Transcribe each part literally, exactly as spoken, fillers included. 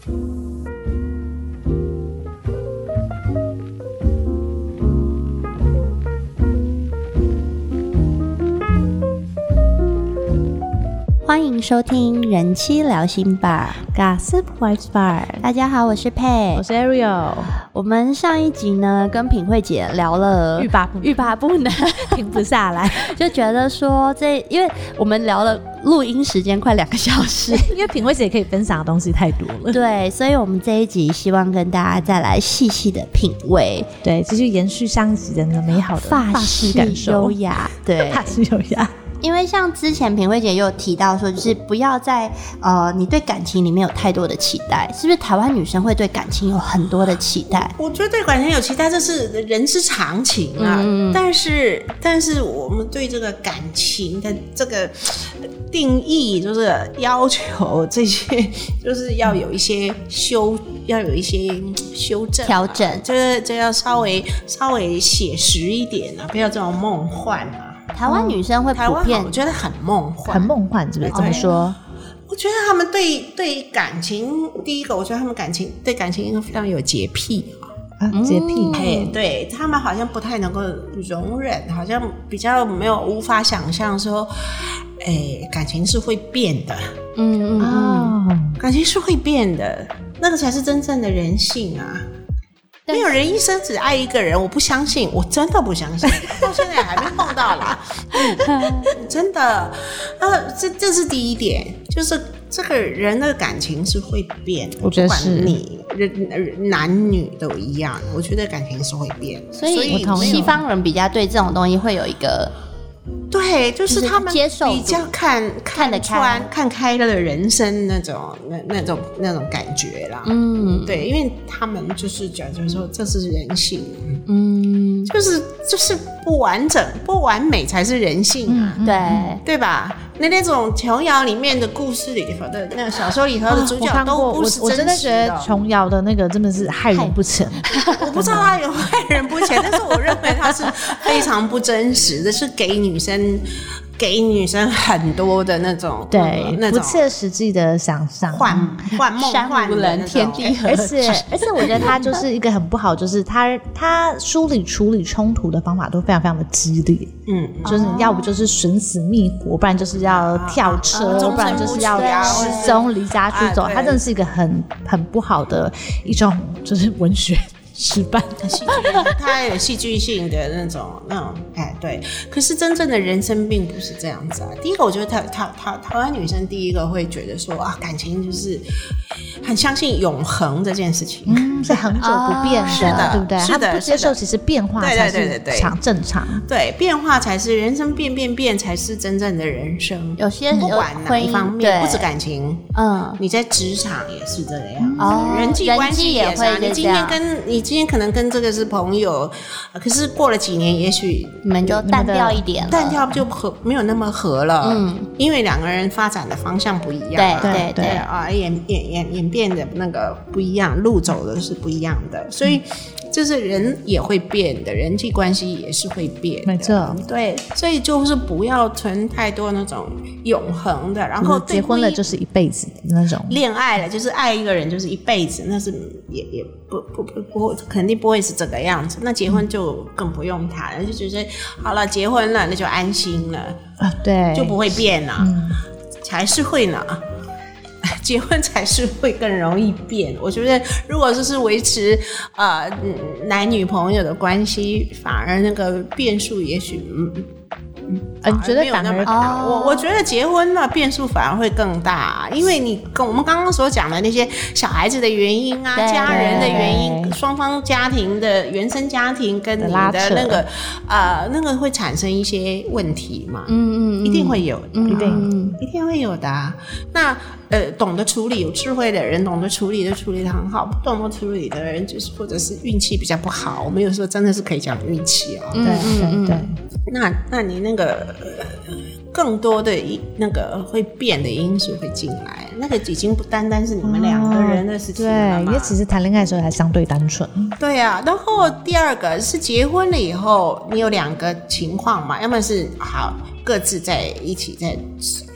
欢迎收听人妻聊心 bar Gossip Vibes Bar。 大家好，我是佩， 我是 Ariel。 我们上一集呢跟品慧姐聊了欲罢不能欲罢不能停不下来就觉得说这因为我们聊了录音时间快两个小时因为品慧姐可以分享的东西太多了， 对，所以我们这一集希望跟大家再来细细的品味， 对，继续延续上一集的那个美好的法式感受， 优雅，对， 法式优雅。 因为像之前品慧姐也有提到说，就是不要在呃你对感情里面有太多的期待，是不是台湾女生会对感情有很多的期待？ 我觉得对感情有期待，这是人之常情啊。嗯、但是，但是我们对这个感情的这个定义，就是要求这些，就是要有一些修，要有一些修正、 调整， 就是就要稍微稍微写实一点啊，不要这种梦幻啊。 台湾女生会普遍， 我觉得很梦幻， 很梦幻，是不是？怎么说？ 我觉得他们对对感情，第一个，我觉得他们感情对感情非常有洁癖啊，洁癖， 哎、嗯，对他们好像不太能够容忍，好像比较没有无法想象说，哎，感情是会变的， 嗯嗯嗯、 哦，感情是会变的，那个才是真正的人性啊。没有人一生只爱一个人，我不相信，我真的不相信，到现在还没碰到啦。嗯、真的，呃，这这是第一点，就是这个人的感情是会变的， 我觉得是， 不管你人男女都一样，我觉得感情是会变的， 所以西方人比较对这种东西会有一个。 对，就是他们比较看看得穿、看开了的人生那种、那那种、那种感觉啦。嗯，对，因为他们就是讲，就是说这是人性，嗯，就是就是不完整、不完美才是人性啊， 嗯、对对吧？那那种琼瑶里面的故事里头的那个小说里头的主角都不是真实的， 我真的觉得琼瑶的那个真的是害人不浅。 我不知道他有害人不浅，但是我认为他是非常不真实的，是给女生给女生很多的那种对、 那种不切实际的想象， 幻幻梦幻的人天地合， 而且而且我觉得他就是一个很不好，就是他他梳理处理冲突的方法都非常非常的激烈，嗯，就是要不就是寻死觅活，不然就是要跳车，啊、不然就是要失踪离家出走，啊、他真的是一个很很不好的一种就是文学。失败的戏剧，它有戏剧性的那种那种，哎，对。可是真正的人生并不是这样子啊。第一个，我觉得台台台台湾女生第一个会觉得说啊，感情就是很相信永恒这件事情， 嗯，是恒久不变的， 是的， 对不对？ 是的， 他不接受其实变化才是常正常， 对，变化才是人生变变变才是真正的人生。 有些不管哪一方面，不止感情，嗯，你在职场也是这个样子， 哦， 人际关系也是、啊。你今天跟你今天可能跟这个是朋友，可是过了几年，也许你们就淡掉一点了， 淡掉就合没有那么合了，嗯，因为两个人发展的方向不一样、啊， 对对对啊，演演演演变的那个不一样，路走的是不一样的，所以。就是人也会变的，人际关系也是会变的， 没错， 对，所以就是不要存太多那种永恒的，然后结婚了就是一辈子的那种， 恋爱了就是爱一个人就是一辈子，那是也也不不不不肯定不会是这个样子。那结婚就更不用谈了，就觉得好了，结婚了那就安心了啊，对， 就不会变了，嗯、才是会呢。结婚才是会更容易变，我觉得如果就是维持呃男女朋友的关系，反而那个变数也许嗯嗯，呃、你觉得反而大？我我觉得结婚了变数反而会更大，因为你跟我们刚刚所讲的那些小孩子的原因啊，家人的原因，双方家庭的原生家庭跟你的那个呃那个会产生一些问题嘛，嗯嗯，一定会有的， 嗯、一定、 嗯、一定会有的、啊。那呃懂得处理有智慧的人，懂得处理就处理得很好；不懂得处理的人，就是或者是运气比较不好。我们有时候真的是可以讲运气哦。 对对对。 那那你那个更多的那个会变的因素会进来，那个已经不单单是你们两个人的事情了嘛、 哦、对，因为其实谈恋爱的时候还相对单纯。 对啊，然后第二个是结婚了以后，你有两个情况嘛，要么是好各自在一起在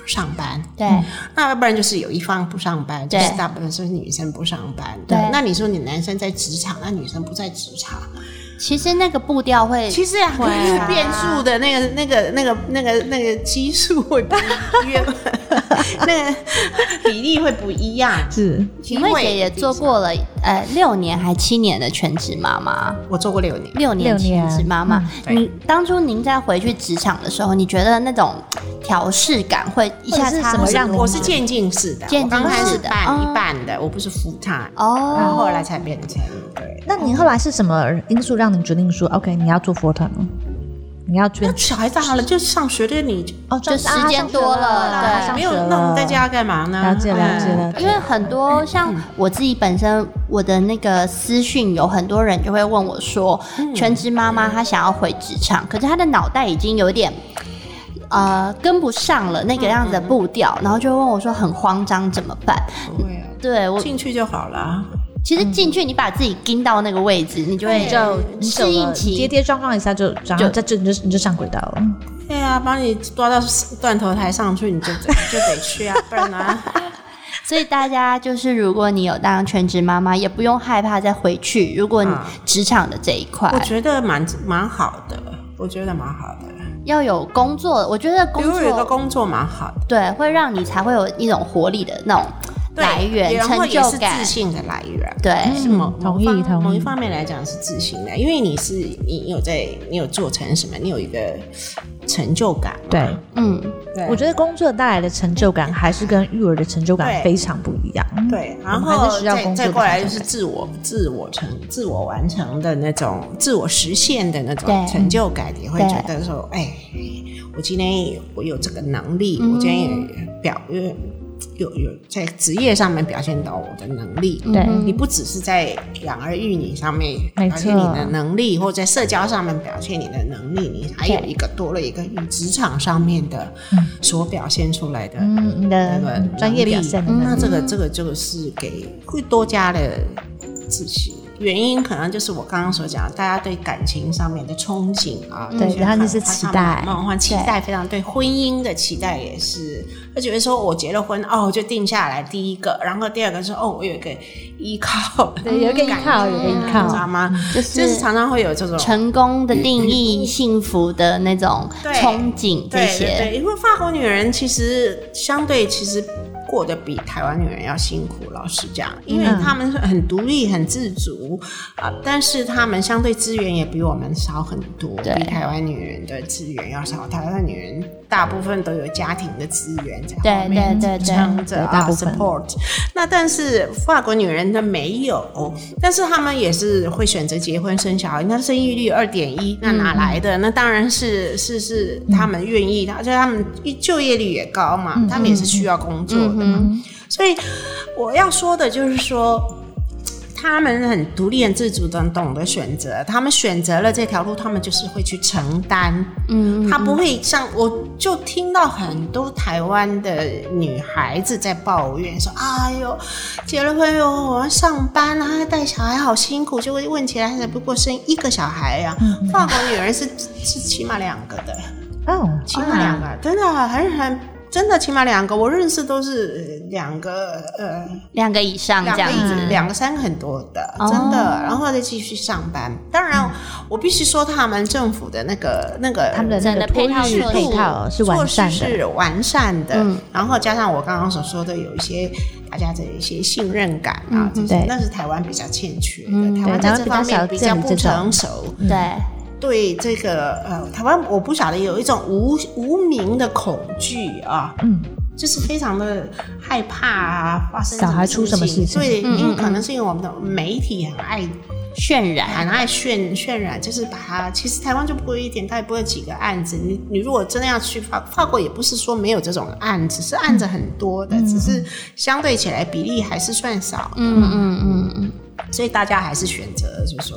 上班， 对， 那要不然就是有一方不上班，就是大部分是女生不上班。 对， 那你说你男生在职场，那女生不在职场， 其实那个步调会， 其实啊，会变数的那个、那个、那个、那个、那个基数会不一样，那个比例会不一样。 是， 品慧姐也做过了呃六年还七年的全职妈妈， 我做过六年， 六年全职妈妈。 嗯、 你当初您在回去职场的时候，你觉得那种调试感会一下差什么让我是渐进式的， 渐进式的， 我刚开始半、 哦、 一半的，我不是 full time 哦， 然后后来才变成对。 那你后来是什么因素让你决定说 OK 你要做 full time 呢？你要那小孩大了就上学了，你哦， 就时间多了， 对， 没有那我们在家干嘛呢？ 了解了解了。 因为很多像我自己本身，我的那个私讯有很多人就会问我说，嗯、全职妈妈她想要回职场，可是她的脑袋已经有点呃跟不上了那个样子的步调，嗯、然后就会问我说很慌张怎么办？ 不会啊， 对我进去就好了。 其实进去，你把自己盯到那个位置，你就会就适应期， 跌跌撞撞一下就，然后就就你就你就上轨道了。 对啊，把你抓到断头台上去，你就就得去啊，不然呢？ 所以大家就是，如果你有当全职妈妈，也不用害怕再回去。如果你职场的这一块， 我觉得蛮蛮好的，我觉得蛮好的。 要有工作，我觉得工作有一个工作蛮好的， 对，会让你才会有一种活力的那种。来源成就感， 自信的来源， 对， 是某同意同意。 某一方面来讲是自信的，因为你是你有在你有做成什么，你有一个成就感。 对， 嗯， 对，我觉得工作带来的成就感还是跟育儿的成就感非常不一样。 对，然后再再过来就是自我自我成自我完成的那种自我实现的那种成就感，你会觉得说，哎，我今天我有这个能力，我今天也表现。有有在职业上面表现到我的能力， 对， 你不只是在养儿育女上面表现你的能力，或者在社交上面表现你的能力，你还有一个多了一个与职场上面的所表现出来的你的那个专业表现的能力， 那这个这个这个是给会多加的自信。原因可能就是我刚刚所讲，大家对感情上面的憧憬啊， 对，然后就是期待， 梦幻期待非常，对婚姻的期待也是，就觉得说我结了婚哦，我就定下来第一个，然后第二个是哦，我有一个依靠， 对，有一个依靠，有一个依靠， 知道吗？ 就是、 就是常常会有这种成功的定义、幸福的那种憧憬，这些。 对对对，因为法国女人其实相对其实。过得比台湾女人要辛苦，老实讲，因为她们很独立、很自主啊、呃，但是她们相对资源也比我们少很多，比台湾女人的资源要少。台湾女人大部分都有家庭的资源在后面支撑着啊 support。那但是法国女人的没有，但是她们也是会选择结婚生小孩。那生育率二点一，那哪来的？嗯、那当然是是是她们愿意，而且她们就业率也高嘛，嗯、她们也是需要工作的。嗯，所以我要说的就是说，他们很独立、很自主的，懂得选择。他们选择了这条路，他们就是会去承担。嗯，他不会像我，就听到很多台湾的女孩子在抱怨说：“哎呦，结了婚哟，我要上班啊，带小孩好辛苦。”就会问起来，不过生一个小孩呀、啊，嗯、法国女人是是起码两个的哦，起码两个，啊、真的很很。真的起码两个，我认识都是两个，呃， 两个以上这样子， 两个三个很多的，真的，哦、然后再继续上班。当然，嗯、我必须说，他们政府的那个那个他们的那个配套配套是完善的， 是完善的。嗯、然后加上我刚刚所说的，有一些大家的一些信任感啊，嗯、对，那是台湾比较欠缺的，嗯、台湾在这方面比较不成熟， 对。 对这个呃，台湾我不晓得有一种无无名的恐惧啊，嗯，就是非常的害怕啊，发生小孩出什么事情， 对，因为可能是因为我们的媒体很爱渲染， 很爱渲渲染，就是把它。其实台湾就不会一点，它也不会几个案子。你你如果真的要去法法国，也不是说没有这种案子，是案子很多的，嗯、只是相对起来比例还是算少的。 嗯嗯嗯嗯。 所以大家还是选择，就是说。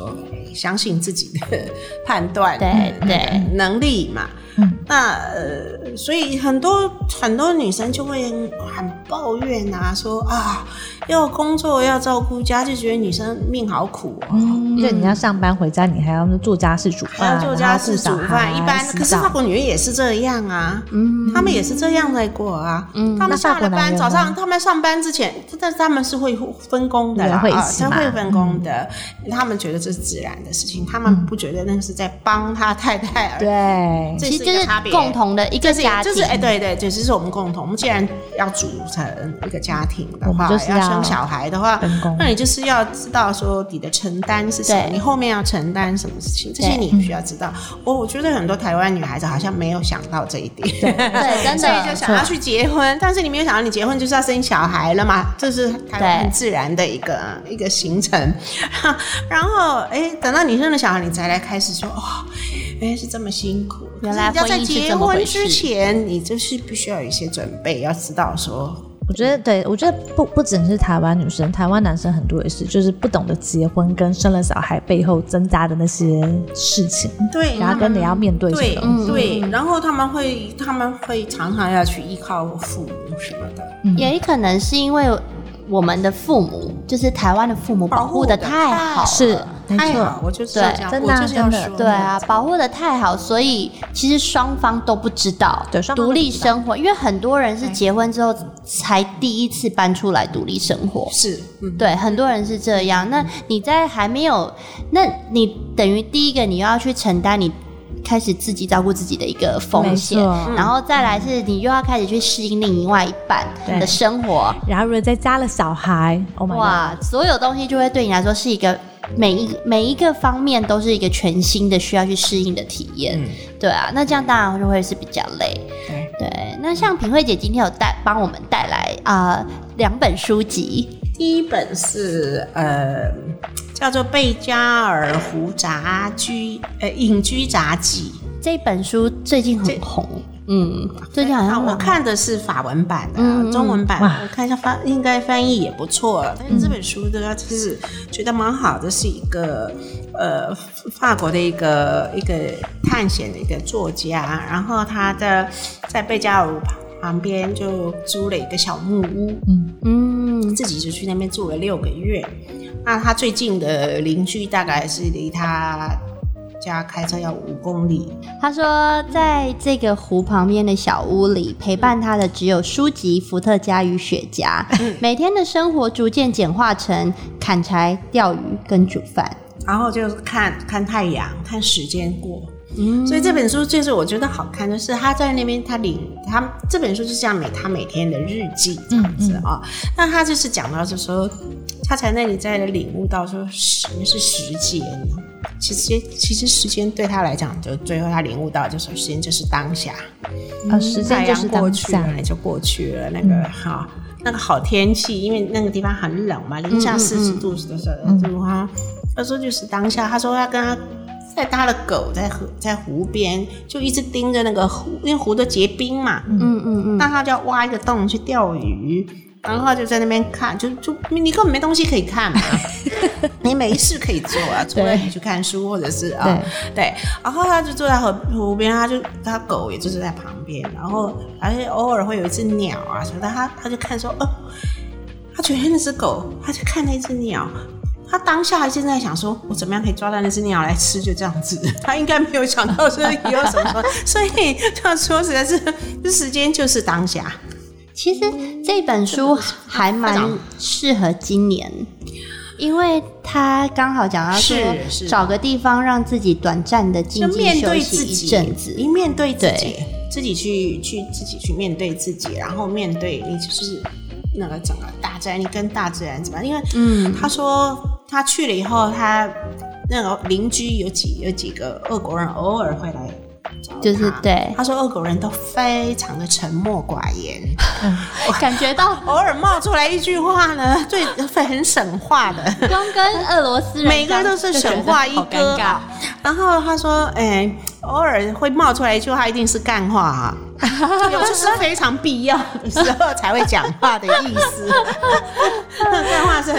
相信自己的判断对对能力嘛。嗯，那呃，所以很多很多女生就会很抱怨啊，说啊，要工作要照顾家，就觉得女生命好苦哦。 嗯，就你要上班回家，你还要做家事煮饭， 还要做家事煮饭，一般可是法国女人也是这样啊，嗯，他们也是这样在过啊。嗯，他们下了班，早上他们上班之前，但是他们是会分工的啦， 会啊，他会分工的，嗯，他们觉得这是自然的事情，他们不觉得那个是在帮他太太而对， 这是一个差别， 共同的一个家庭， 就是哎，对对，这是我们共同。我们既然要组成一个家庭的话， 就是要生小孩的话，那你就是要知道说你的承担是什么，你后面要承担什么事情，这些你需要知道。我我觉得很多台湾女孩子好像没有想到这一点， 对，真的， 所以就想要去结婚，但是你没有想到你结婚就是要生小孩了嘛，这是台湾很自然的一个一个行程。然后哎，等到你生了小孩，你才来开始说哦，原来是这么辛苦。 原来婚姻是这么回事。 在结婚之前，你就是必须要有一些准备，要知道说。 我觉得对，我觉得不不只是台湾女生，台湾男生很多也是，就是不懂得结婚跟生了小孩背后增加的那些事情， 对， 然后跟你要面对对什么东西， 对，然后他们会他们会常常要去依靠父母什么的，嗯， 也可能是因为我们的父母，就是台湾的父母保护的太好了， 是太好，我就是这样， 真的、啊、真的， 对啊，保护的太好，所以其实双方都不知道独立生活，因为很多人是结婚之后才第一次搬出来独立生活， 是， 嗯，对，很多人是这样。那你在还没有，那你等于第一个你又要去承担你开始自己照顾自己的一个风险，然后再来是你又要开始去适应另外一半的生活， 然后如果再加了小孩， oh my God， 哇，所有东西就会对你来说是一个每一每一个方面都是一个全新的需要去适应的体验，嗯，对啊，那这样当然就会是比较累，对对。那像品慧姐今天有带帮我们带来啊两、呃、本书籍， 第一本是呃。叫做贝加尔湖杂居呃隐居杂记， 这本书最近很红，嗯，最近好像我看的是法文版的，嗯、中文版我看一下翻应该翻译也不错，但是这本书呢，其实觉得蛮好的，是一个呃法国的一个一个探险的一个作家，然后他的在贝加尔湖旁边就租了一个小木屋，嗯嗯，自己就去那边住了六个月。那他最近的邻居大概是离他家开车要五公里。 他说，在这个湖旁边的小屋里，陪伴他的只有书籍、伏特加与雪茄。嗯、每天的生活逐渐简化成砍柴、钓鱼跟煮饭， 然后就是看看太阳，看时间过。嗯，所以这本书就是我觉得好看，就是他在那边他领他这本书就是这样每他每天的日记这样子啊、嗯嗯。那他就是讲到就是说，他才那里在领悟到说什么是时间。其实其实时间对他来讲，就最后他领悟到就是时间就是当下， 啊、嗯，时间就是当下， 过去了就过去了。那个哈、嗯，那个好天气，因为那个地方很冷嘛，零下四十度的时候，嗯嗯嗯、他说就是当下。他说要跟他。在他的狗在河在湖边，就一直盯着那个湖，因为湖都结冰嘛。嗯嗯嗯。那他就要挖一个洞去钓鱼，然后就在那边看，就就你根本没东西可以看嘛，你没事可以做啊，除了你去看书或者是啊，对。对然后他就坐在河湖边，他就他狗也就是在旁边，然后而且偶尔会有一只鸟啊什么的，他他就看说，哦，他觉得那只狗，他就看那只鸟。他当下现在想说，我怎么样可以抓到那只鸟来吃？就这样子，他应该没有想到说有什么，所以这样说实在是，时间就是当下。 其实这本书还蛮适合今年，因为他刚好讲到说，找个地方让自己短暂的静静休息一阵子， 你面对自己，自己去去自己去面对自己，然后面对你就是那个整个大自然，你跟大自然怎么样？因为嗯，他说。他去了以后，他那个邻居有几有几个俄国人偶尔会来找他， 就是对他说俄国人都非常的沉默寡言， 嗯、我感觉到偶尔冒出来一句话呢，最很省话的， 光跟俄罗斯人每个都是省话一哥。然后他说，哎、欸，偶尔会冒出来一句话，一定是干话啊。就是非常必要的时候才会讲话的意思，那干话是很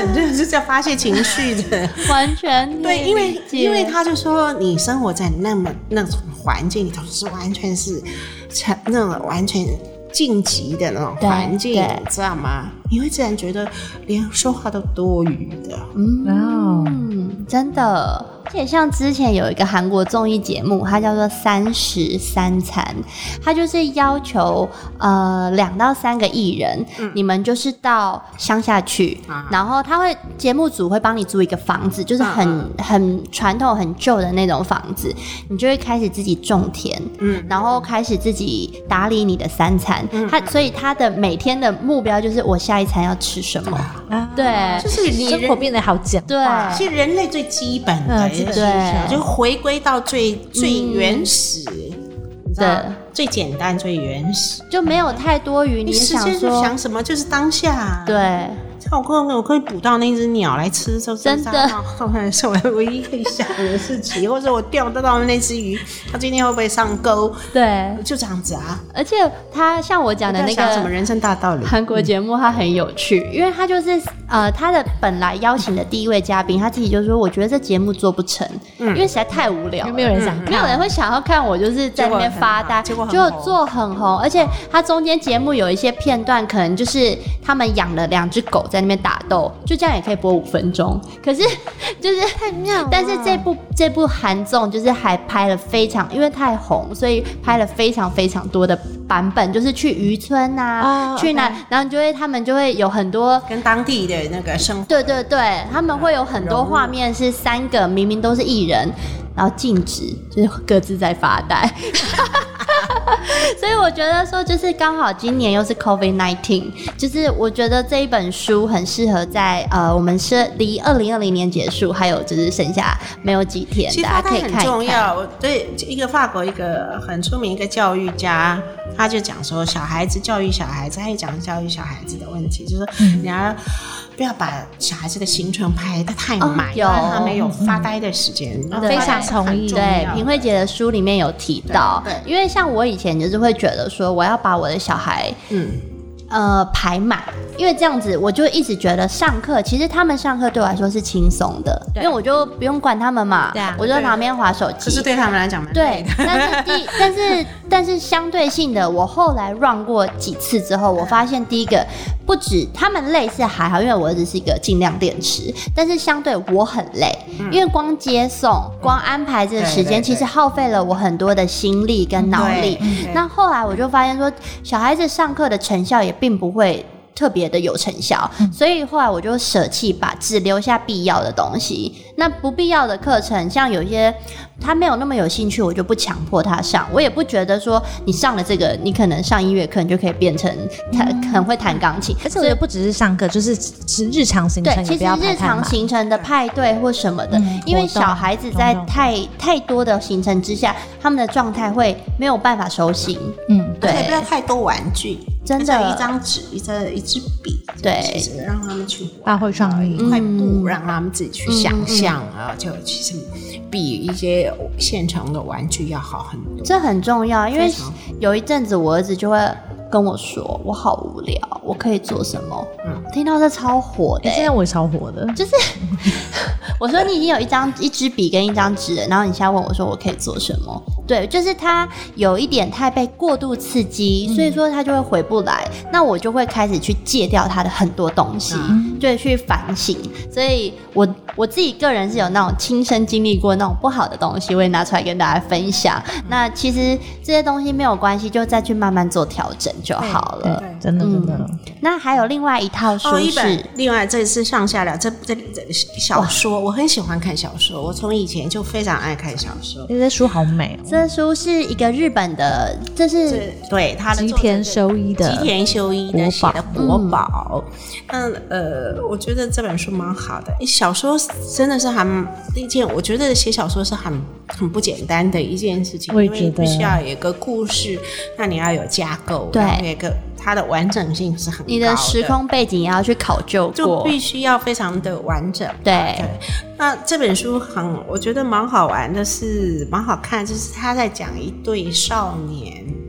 很就是在发泄情绪的， 完全对，因为因为他就说你生活在那么那种环境里头，是完全是那种完全晋级的那种环境，你知道吗？你会自然觉得连说话都多余的。 嗯，嗯真的。而且像之前有一个韩国综艺节目，它叫做三十三餐，它就是要求呃两到三个艺人、嗯，你们就是到乡下去、啊，然后他会节目组会帮你租一个房子，就是很、啊、很传统很旧的那种房子，你就会开始自己种田，嗯，然后开始自己打理你的三餐，嗯，他所以他的每天的目标就是我下一餐要吃什么，啊、对， 就是你生活变得好简单， 对， 其实人类最基本的。嗯对，就回归到最最原始，嗯、对，最简单、最原始， 就没有太多余。你时间就想什么，就是当下。 对， 我可我可以捕到那只鸟来吃，就是真的， 是我唯一可以想的事情，或者我钓得到那只鱼，它今天会不会上钩？ 对， 就这样子啊。 而且他像我讲的那个什么人生大道理， 韩国节目，它很有趣，因为他就是呃，他的本来邀请的第一位嘉宾，他自己就说，我觉得这节目做不成，嗯、因为实在太无聊了， 没有人想看， 没有人会想要看我就是在那边发呆，结果就做很红，而且他中间节目有一些片段，可能就是他们养了两只狗在那边打斗，就这样也可以播五分钟。可是就是太妙了， 但是这部这部韩综就是还拍了非常，因为太红，所以拍了非常非常多的版本，就是去渔村啊， oh, 去哪， okay. 然后就会他们就会有很多跟当地的那个生活， 对对对，他们会有很多画面是三个明明都是艺人，然后静止，就是各自在发呆。所以我觉得说，就是刚好今年又是 COVID 十九， 就是我觉得这一本书很适合在呃，我们是离二零二零年结束，还有就是剩下没有几天，大家可以看一看。 很重要，对一个法国一个很出名一个教育家，他就讲说，小孩子教育小孩子，他也讲教育小孩子的问题，就是说你要不要把小孩子的行程排得太满，哦、让他们有发呆的时间。 嗯、非常同意。对，品慧姐的书里面有提到，对，对因为像我以前就是会觉得说，我要把我的小孩，嗯。呃，排满，因为这样子我就一直觉得上课，其实他们上课对我来说是轻松的，因为我就不用管他们嘛，对啊，我就在旁边滑手机。 可是对他们来讲蛮累的。对，但是第，但是但是相对性的，我后来 run 过几次之后，我发现第一个不止他们累是还好，因为我儿子是一个尽量电池，但是相对我很累，嗯、因为光接送、光安排这个时间，其实耗费了我很多的心力跟脑力。那后来我就发现说，小孩子上课的成效也并不会特别的有成效、嗯，所以后来我就舍弃，把只留下必要的东西。那不必要的课程，像有些他没有那么有兴趣，我就不强迫他上。我也不觉得说你上了这个，你可能上音乐课你就可以变成弹、嗯、很会弹钢琴。 而且我觉得不只是上课，就是是日常行程也不要排太满。对，其实日常行程的派对或什么的，嗯、因为小孩子在太太多的行程之下，他们的状态会没有办法收心。嗯，对， 而且不要太多玩具。 真的， 一张纸，一支一支笔， 对， 其实让他们去发挥创意， 一块布让他们自己去想象啊，就其实比一些现成的玩具要好很多。 这很重要，因为有一阵子我儿子就会跟我说，我好无聊，我可以做什么？嗯，听到这超火的、欸， 现在我也超火的， 就是我说你已经有一张一支笔跟一张纸了，然后你现在问我说我可以做什么？对，就是他有一点太被过度刺激、嗯，所以说他就会回不来。那我就会开始去戒掉他的很多东西，嗯、就去反省。所以我我自己个人是有那种亲身经历过那种不好的东西，我也拿出来跟大家分享。嗯、那其实这些东西没有关系，就再去慢慢做调整就好了。 对对对真的真的、嗯。 那还有另外一套书是，哦、 一本另外这是上下了这这这小说，我很喜欢看小说，我从以前就非常爱看小说。 这些书好美哦。 这书是一个日本的，这是对他的吉田修一的吉田修一的写的国宝。嗯呃，我觉得这本书蛮好的。小说真的是很一件，我觉得写小说是很很不简单的一件事情， 我也觉得因为必须要有一个故事，那你要有架构， 对， 有一个它的完整性是很高的， 你的时空背景也要去考究过， 就必须要非常的完整。 对， 对那这本书很，我觉得蛮好玩的是，蛮好看，就是他在讲一对少年，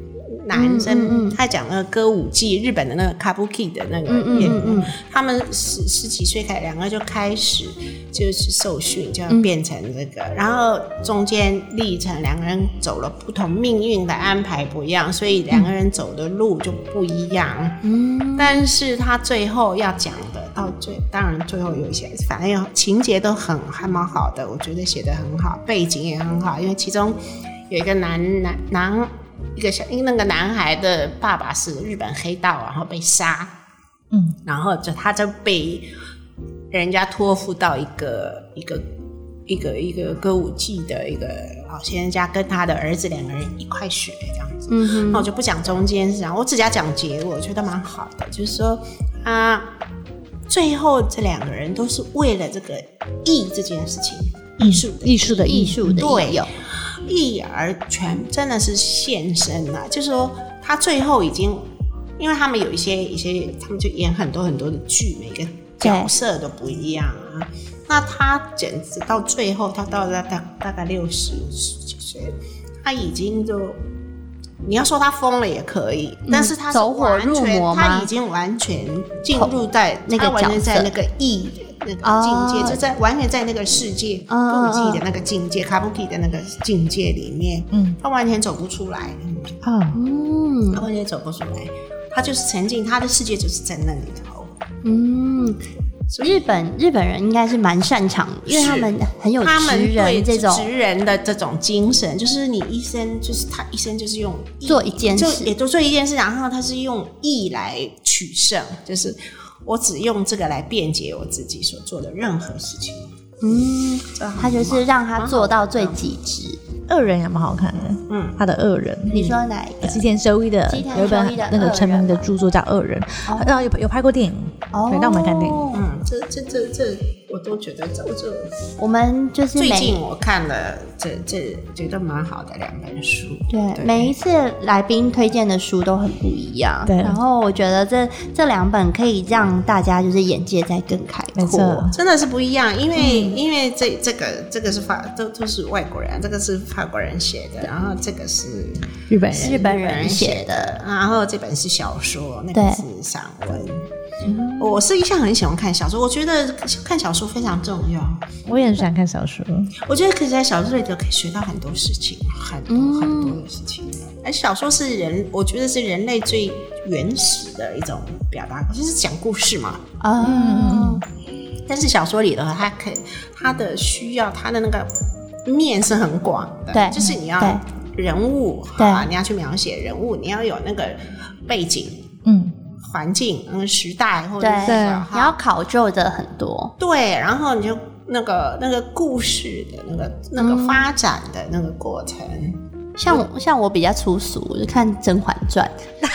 男生，嗯嗯嗯他讲那个歌舞伎，日本的那个 kabuki 的那个演员，嗯嗯嗯他们十十几岁开，两个就开始就是受训，就要变成这个，嗯、然后中间历程两个人走了不同命运的安排不一样，所以两个人走的路就不一样。嗯，但是他最后要讲的，到最当然最后有一些，反正情节都很还蛮好的，我觉得写得很好，背景也很好，因为其中有一个男男男。一个小，因为那个男孩的爸爸是日本黑道，然后被杀，嗯，然后就他就被人家托付到一个一个一个一个歌舞伎的一个老先生家，跟他的儿子两个人一块学这样子。嗯哼，那我就不讲中间是这样，我只讲讲结果，我觉得蛮好的，就是说啊，最后这两个人都是为了这个艺这件事情，艺术艺术的艺术的对。义而全真的是献身了，就是说他最后已经，因为他们有一些一些，他们就演很多很多的剧，每个角色都不一样啊。那他简直到最后，他到了大大概六十十几岁，他已经就，你要说他疯了也可以，嗯、但是他是走火入魔吗？ 他已经完全进入在那个角色，在那个义的那个境界， oh, 就在完全在那个世界，歌舞伎的那个境界，卡布基的那个境界里面，嗯，他完全走不出来，嗯，他完全走不出来，他就是沉浸，他的世界就是在那里头，嗯。 日本日本人应该是蛮擅长，因为他们很有职人这种职人的这种精神，就是你一生就是他一生就是用做一件事， 就也就做一件事，然后他是用义来取胜，就是我只用这个来辩解我自己所做的任何事情。嗯， 他就是让他做到最极致。 恶人也蛮好看的，嗯，他的恶人， 你说哪一个？ 吉田修一的有一本那个成名的著作叫《恶人》，然后有有拍过电影，哦，对，让我们看电影。 嗯，这这这这我都觉得这这， 我们就是最近我看了这这觉得蛮好的两本书。 对，对每一次来宾推荐的书都很不一样，对。然后我觉得这这两本可以让大家就是眼界再更开阔， 真的是不一样，因为、嗯、因为这这个这个是法都都是外国人，这个是法国人写的，然后这个是日本人日本人写的， 然后这本是小说，那个是散文。嗯、我是一向很喜欢看小说，我觉得看小说非常重要。 我也很喜欢看小说， 我觉得可以在小说里头可以学到很多事情，很多、嗯、很多的事情。而小说是人，我觉得是人类最原始的一种表达，就是讲故事嘛。啊、嗯，但是小说里头，它可以它的需要，它的那个面是很广的， 对， 就是你要人物，对啊，你要去描写人物，你要有那个背景，嗯。环境、嗯，时代，或者是你要考究的很多， 对，然后你就那个那个故事的那个那个发展的那个过程，嗯、 像我像我比较粗俗，我就看《甄嬛传》，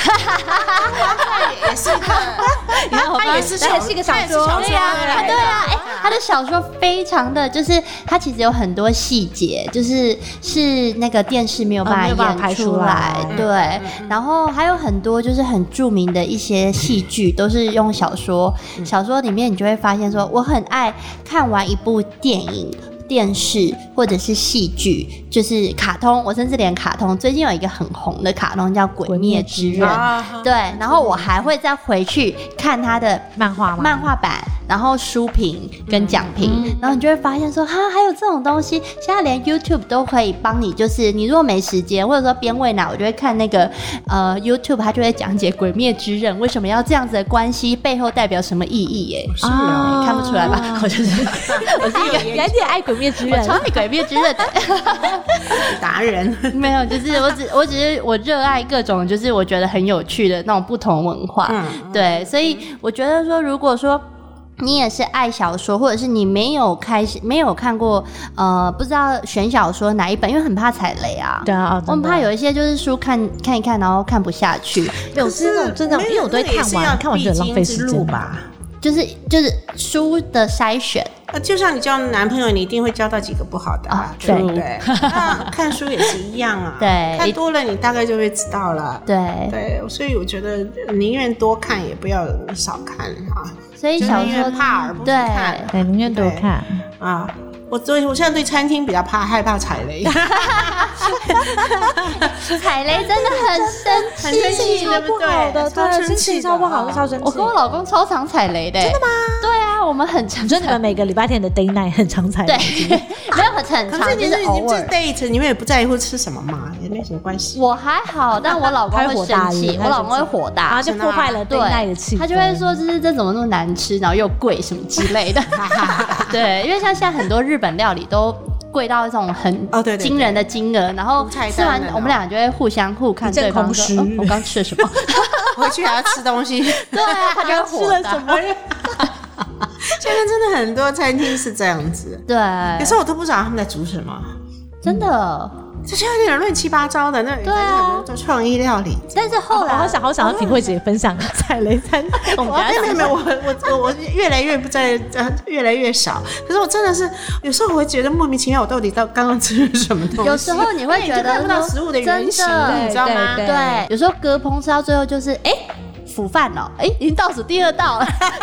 也是个，他也是也是一个小说， 对啊，对啊，哎，他的小说非常的就是，他其实有很多细节，就是是那个电视没有办法演出来，对，然后还有很多就是很著名的一些戏剧都是用小说，小说里面你就会发现说，我很爱看完一部电影。电视或者是戏剧，就是卡通，我甚至连卡通，最近有一个很红的卡通叫《鬼灭之刃》，对，然后我还会再回去看他的漫画漫画版，然后书评跟讲评，嗯、然后你就会发现说，哈，还有这种东西，现在连 YouTube 都可以帮你，就是你如果没时间，或者说边喂奶，我就会看那个呃 YouTube， 它就会讲解《鬼灭之刃》为什么要这样子的关系，背后代表什么意义耶？ 是啊， 看不出来吧？我就是我是一个有点爱鬼灭。 我超你鬼灭之刃的达人没有，就是我只我只是我热爱各种就是我觉得很有趣的那种不同文化，嗯、对，所以我觉得说，如果说你也是爱小说，或者是你没有开始没有看过呃不知道选小说哪一本，因为很怕踩雷啊， 对啊， 我很怕有一些就是书看看一看然后看不下去， 有这种真的，因为我都会看完，看完就很浪费时间吧。 就是就是书的筛选， 就像你交男朋友，你一定会交到几个不好的啊，对不对？那看书也是一样啊， 对， 看多了你大概就会知道了， 对对，所以我觉得宁愿多看也不要少看啊。 所以小说怕而不是看， 对，宁愿多看啊。 我对我现在对餐厅比较怕害怕踩雷， 踩雷真的很生气， 很生气，对不对？ 对，心情超不好，超生气。 我跟我老公超常踩雷的，真的吗？对啊，我们很常。 你说你们每个礼拜天的 day night 很常踩雷？ 对，没有很很常，就是偶尔。 date 你们也不在乎吃什么嘛，也没什么关系。 我还好，但我老公会生气，我老公会火大， 然后就破坏了 day night 的气氛。 他就会说，就是这怎么那么难吃，然后又贵什么之类的。对，因为像现在很多日本料理都贵到这种很惊人的金额，然后吃完我们俩就会互相互看对方说，哦，我刚吃了什么？ 回去还要吃东西。 对啊，他就会火大。 吃了什么？现在真的很多餐厅是这样子， 对， 有时候我都不知道他们在煮什么， 真的。 这现在有点乱七八糟的，那里很多做创意料理。 但是后来， 好想好想要品慧姐分享踩雷餐厅。 我没有没有，我我我我越来越不在，越来越少。可是我真的是有时候我会觉得莫名其妙，我到底到刚刚吃了什么东西？ 有时候你会觉得看不到食物的原型，你知道吗？ 对，有时候割烹吃到最后就是哎。腐饭了，哎，已经倒数第二道了，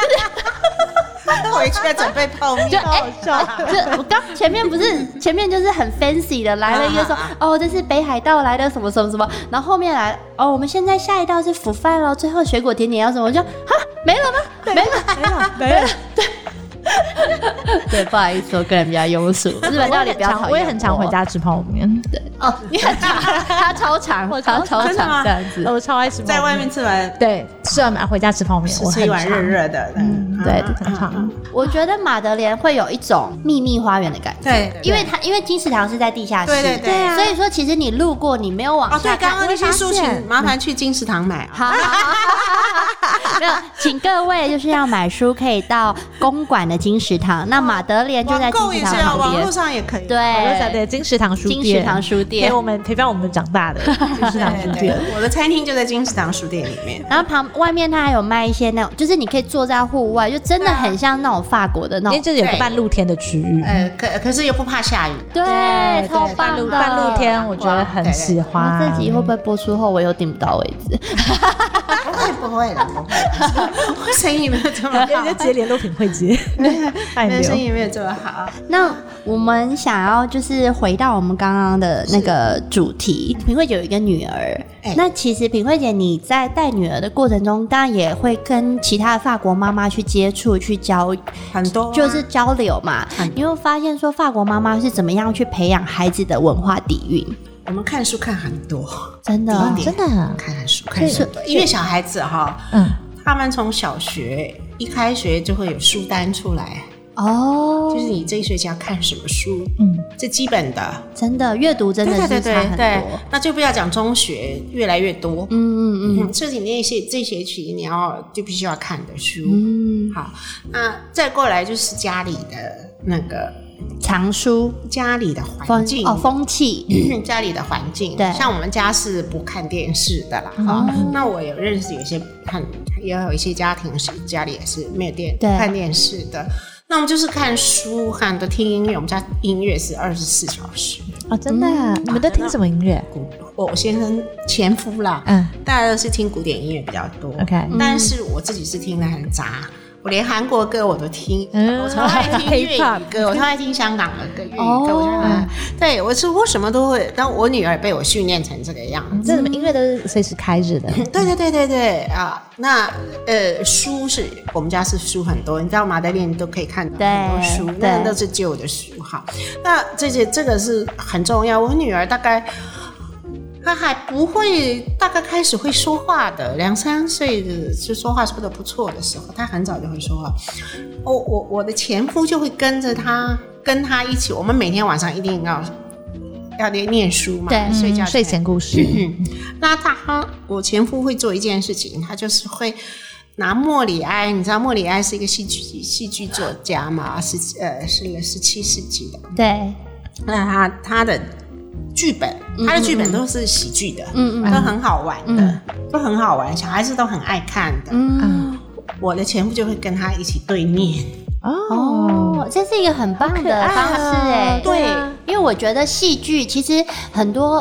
回去要准备泡面， 就哎，这我刚前面不是前面就是很 fancy 的来了一个说，哦，这是北海道来的什么什么什么，然后后面来哦，我们现在下一道是腐饭了，最后水果甜点要什么？我就哈没了吗？没了， 没了，没了， 对。对，不好意思，我个人比较庸俗，日本料理比较讨厌。 我也很常回家吃泡面。 对，哦，你很常，他超常，他超常这样子。 我超爱吃泡面， 在外面吃完， 对，吃完回家吃泡面， 我吃一碗热热的。 嗯，对，很常。 我觉得马德莲会有一种秘密花园的感觉， 对， 因为它因为金石堂是在地下室， 对对对， 所以说其实你路过，你没有往下看。 哦，对，刚刚那些书请麻烦去金石堂买。 好，没有，请各位就是要买书，可以到公馆的金石堂。那马德莲就在金石堂旁边， 网络上也可以。 对， 网络上对金石堂书店， 金石堂书店陪我们陪伴我们长大的金石堂书店。 我的餐厅就在金石堂书店里面。 然后旁外面它还有卖一些那种，就是你可以坐在户外，就真的很像那种法国的那种， 因为这有个半露天的区域。 呃，可可是又不怕下雨。 对，超棒的。 半露天我觉得很喜欢。 这集会不会播出后我又订不到位置？ 不会不会的，不会的。我生意没有这么好， 人家接联络品会接， 那生意没有这么好。 那我们想要就是回到我们刚刚的那个主题，品慧姐有一个女儿，欸、那其实品慧姐你在带女儿的过程中，当然也会跟其他的法国妈妈去接触、去交很多、啊， 就是交流嘛。你会发现说法国妈妈是怎么样去培养孩子的文化底蕴。 我们看书看很多， 真的真的看看书看很多，因为小孩子哈，嗯，他们从小学一开学就会有书单出来。哦，就是你这一学期要看什么书，嗯，这基本的， 真的阅读真的是差很多。对对对对， 那就不要讲中学，越来越多，嗯嗯嗯，这是你那些这学期你要就必须要看的书，嗯，好，那再过来就是家里的那个藏书， 家里的环境哦，风气， 家里的环境， 对， 像我们家是不看电视的啦，哈、嗯，那我有认识有些看，也有一些家庭是家里也是没有电看电视的。那我们就是看书，看都听音乐。我们家音乐是二十四小时哦，真的、啊嗯？你们都听什么音乐？ 我我先生前夫啦，嗯，大家都是听古典音乐比较多。 OK， 但是我自己是听得很杂。我连韩国歌我都听，嗯、我超爱听粤语歌，我超爱听香港的歌、粤语歌。我觉得，对我是我什么都会。但我女儿被我训练成这个样子， 这什么音乐都是随时开着的。 对对对对对啊！那呃，书是我们家是书很多，你知道马德莲都可以看到很多书，那都是旧的书哈。那这些这个是很重要。我女儿大概。他还不会，大概开始会说话的，两三岁的就说话说得不错的时候，他很早就会说话。我我我的前夫就会跟着他，跟他一起，我们每天晚上一定要要念书嘛， 对， 睡觉睡前故事。 嗯、那他我前夫会做一件事情，他就是会拿莫里埃，你知道莫里埃是一个戏剧戏剧作家嘛，是呃是十七世纪的， 对， 那他他的。剧本，他的剧本都是喜剧的，嗯嗯，都很好玩的，嗯、都很好玩，小孩子都很爱看的。嗯，我的前夫就会跟他一起对念。 哦，这是一个很棒的方式哎、欸。 对， 因为我觉得戏剧其实很多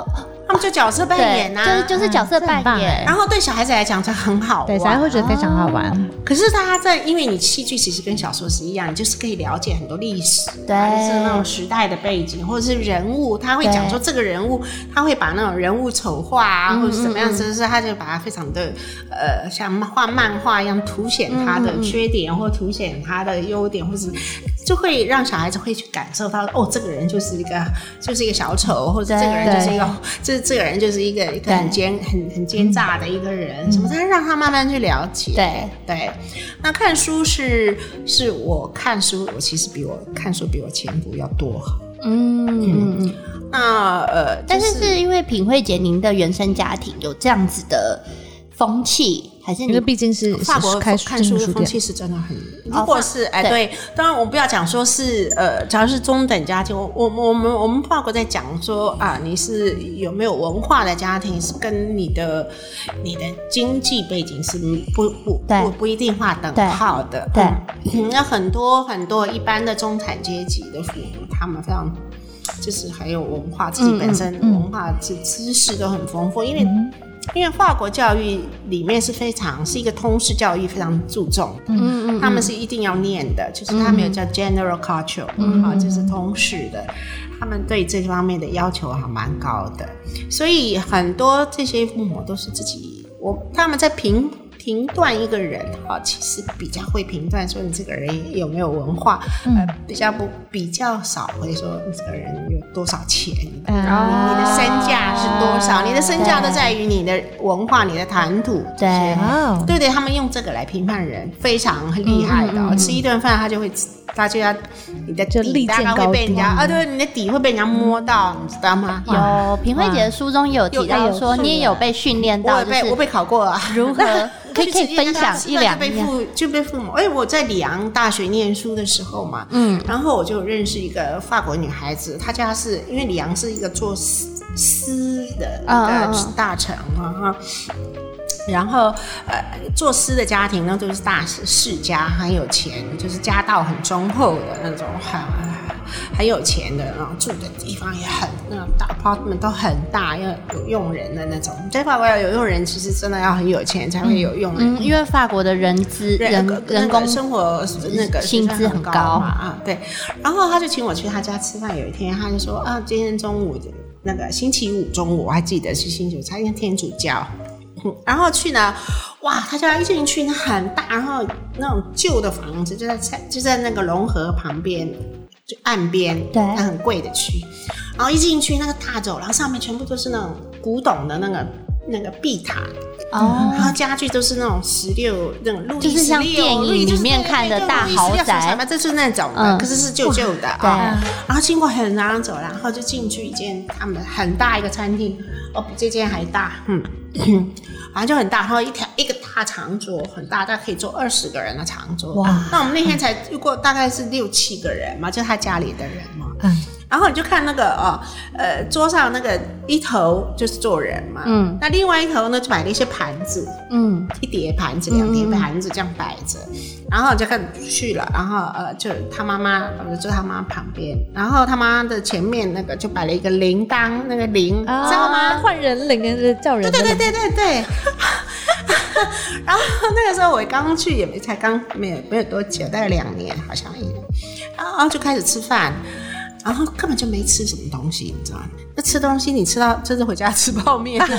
他们就角色扮演啊， 就是就是角色扮演、 嗯， 然后对小孩子来讲这很好玩， 对，小孩会觉得非常好玩。 哦、可是他在，因为你戏剧其实跟小说是一样，你就是可以了解很多历史， 对， 就是那种时代的背景，或者是人物，他会讲说这个人物，他会把那种人物丑化啊，或者是怎么样，就是他就把它非常的呃，像画漫画一样凸显他的缺点，嗯、或凸显他的优点，或是就会让小孩子会去感受到，哦，这个人就是一个就是一个小丑，或者这个人就是一个这这个人就是一个一个很奸很很奸诈的一个人，什么，他让他慢慢去了解。 对对，那看书是是我看书，我其实比我看书比我前夫要多。 嗯嗯嗯。 那呃， 但是是因为品慧姐您的原生家庭有这样子的风气，还是因为毕竟是法国看书的风气是真的很。如果是哎、哦、对，当然我们不要讲说是呃，假如是中等家庭，我我我们我们法国在讲说啊，你是有没有文化的家庭，是跟你的你的经济背景是不不不不一定画等号的。 对， 嗯，那很多很多一般的中产阶级的父母，他们非常。就是还有文化，自己本身文化知知识都很丰富，因为、嗯、因为法国教育里面是非常是一个通识教育，非常注重，嗯嗯，他们是一定要念的，就是他们有叫 general culture， 嗯啊，就是通识的，他们对这方面的要求还蛮高的，所以很多这些父母都是自己，我他们在评。评断一个人哈，其实比较会评断说你这个人有没有文化，嗯、呃，比较不比较少会说你这个人有多少钱，嗯、然后你的身价是多少，哦、你的身价都在于你的文化、你的谈吐， 对， 对对，他们用这个来评判人，非常厉害的、哦。嗯嗯嗯吃一顿饭，他就会，他就要你的底大概会被人家啊，对，你的底会被人家摸到，你知道吗？ 有品慧姐的书中也有提到说，你也有被训练到， 我被我被考过啊， 如何？可以可以分享一两就被父就被父母，哎，我在里昂大学念书的时候嘛，嗯，然后我就认识一个法国女孩子，她家是因为里昂是一个做丝丝的一个大城啊，然后呃，做丝的家庭呢都是大世家，很有钱，就是家道很忠厚的那种，很很有钱的，然后住的地方也很那种大 apartment 都很大，要有佣人的那种。在法国要有佣人，其实真的要很有钱才会有佣人， 嗯嗯、因为法国的人资人人, 人工生活那个薪资很高嘛啊，对。然后他就请我去他家吃饭，有一天他就说啊，今天中午那个星期五中午，我还记得是星期五，他因为天主教。然后去呢，哇，他家一进去，那很大，然后那种旧的房子就在就在那个龙河旁边，就岸边， 对， 那很贵的区。然后一进去，那个大走廊上面全部都是那种古董的那个那个壁塔，哦，然后家具都是那种十六那种路易十六， 就是像电影里面看的大豪宅， 这是那种的，嗯、可是是旧旧的啊。对，然后经过很长的走廊，然后就进去一间他们很大一个餐厅，哦，比这间还大，嗯。反正就很大，然后一条一个大长桌，很大，大概可以坐二十个人的长桌。哇！那我们那天才遇过，大概是六七个人嘛，就他家里的人嘛。嗯。然后你就看那个哦，呃，桌上那个一头就是坐人嘛，嗯，那另外一头呢就摆了一些盘子，嗯，一叠盘子、两叠盘子这样摆着，嗯、然后就看去了，然后呃，就他妈妈，呃，就他妈旁边，然后他妈的前面那个就摆了一个铃铛，那个铃，啊、知道吗？ 换人铃就是叫人， 对对对对对对。然后那个时候我刚去也没才刚没有没有多久，大概两年好像也，然后就开始吃饭。然后根本就没吃什么东西，你知道吗？那吃东西你吃到就是回家吃泡面。他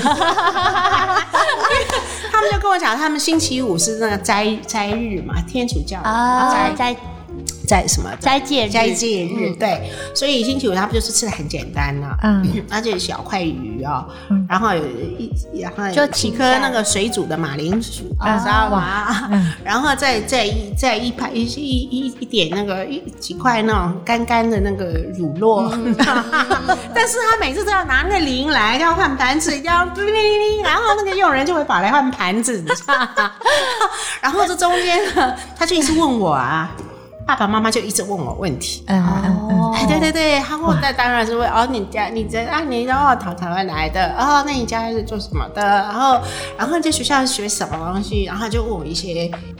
们就跟我讲，他们星期五是那个斋斋日嘛，天主教啊，斋斋斋什么斋戒日斋戒日、嗯、对，所以星期五他们就是吃的很简单啊，嗯，而且小块鱼哦，嗯、然后有一然后就几颗那个水煮的马铃薯，啊、知道吗？嗯、然后再再一再一盘一一一点那个一几块那种干干的那个乳酪，嗯、但是他每次都要拿那个铃来要换盘子，要叮叮叮，然后那个佣人就会跑来换盘子，你知道吗？然后这中间呢，他就一直问我啊。爸爸妈妈就一直问我问题，嗯嗯嗯，对对对，他问，那当然是问哦，你家你在啊，你然后台台湾来的，哦，那你家是做什么的？然后然后你在学校是学什么东西？然后就问我一些